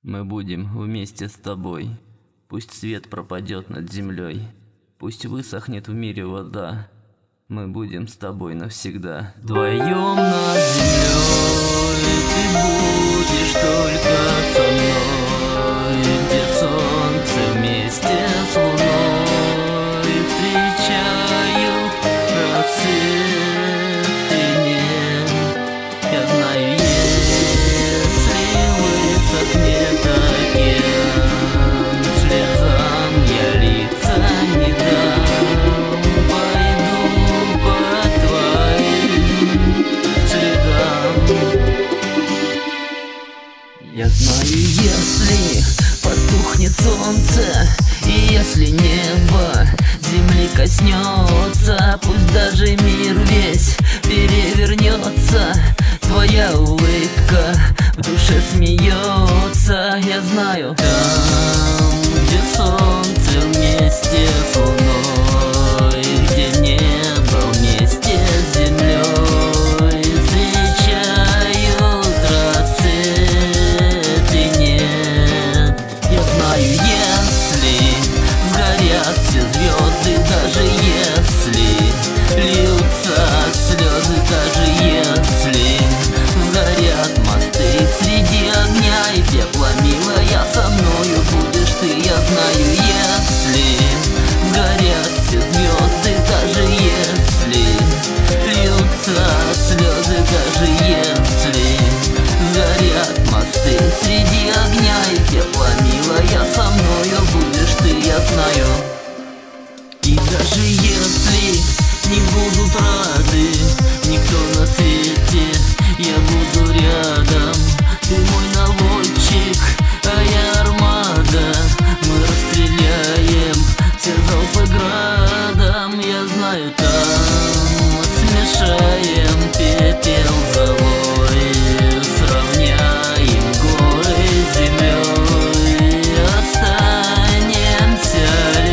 Мы будем вместе с тобой. Пусть свет пропадет над землей, пусть высохнет в мире вода. Мы будем с тобой навсегда. Вдвоем над землей ты будешь только со мной, где солнце вместе с луной встречают рассвет и нет. Я знаю, если высохнет океан, слезам я лица не дам. Пойду по твоим следам. Я знаю, если потухнет солнце, и если небо земли коснется, пусть даже мир весь перевернется, твоя улыбка в душе смеется. Я знаю, там, где солнце вместе с луной, где небо вместе с землей встречают рассвет и нет. Я знаю, если сгорят все звезды, даже если льются слезы, даже если сгорят мосты среди огня и тепла, милая, со мною будешь ты. Я знаю, если сгорят все звезды, даже если льются слезы, даже если сгорят мосты среди огня и тепла, милая, со мною будешь ты. Я знаю. И даже если не будут рады никто на свете, я буду рядом. Ты мой наводчик, а я армада. Мы расстреляем все залпы градом. Я знаю, там смешаем пепел золой, сравняем горы с землей, останемся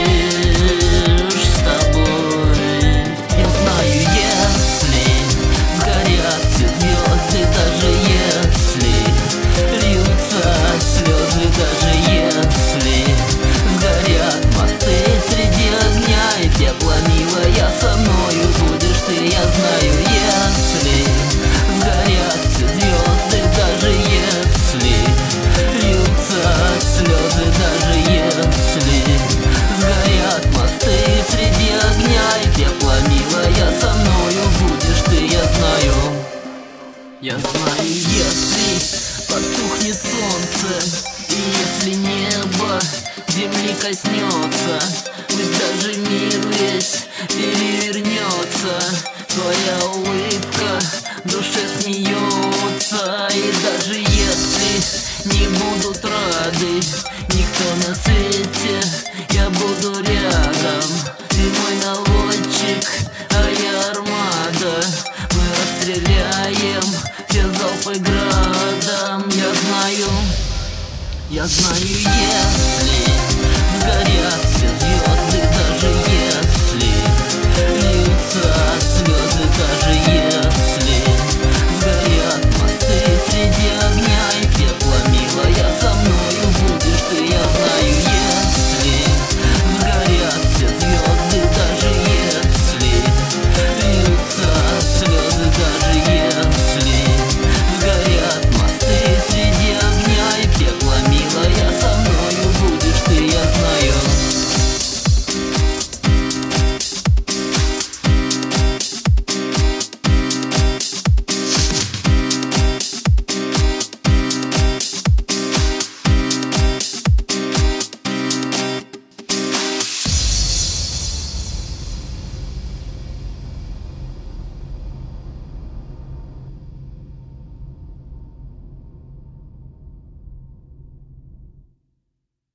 лишь с тобой. Я знаю, если сгорят все звезды, даже если льются слезы, даже если сгорят мосты среди огня и тепла, милая, со мною будешь ты. Я знаю, если сгорят все звезды, даже если льются слезы, даже если сгорят мосты среди огня и тепла, милая, со мною будешь ты. Я знаю. Я знаю, если потухнет солнце, и если небо земли коснется, пусть даже мир весь перевернется, твоя улыбка в душе смеется. И даже если не будут рады никто на свете, я буду рядом. Ты мой наводчик, а я армада. Мы расстреляем все залпы градом. Я знаю, если сгорят все звезды,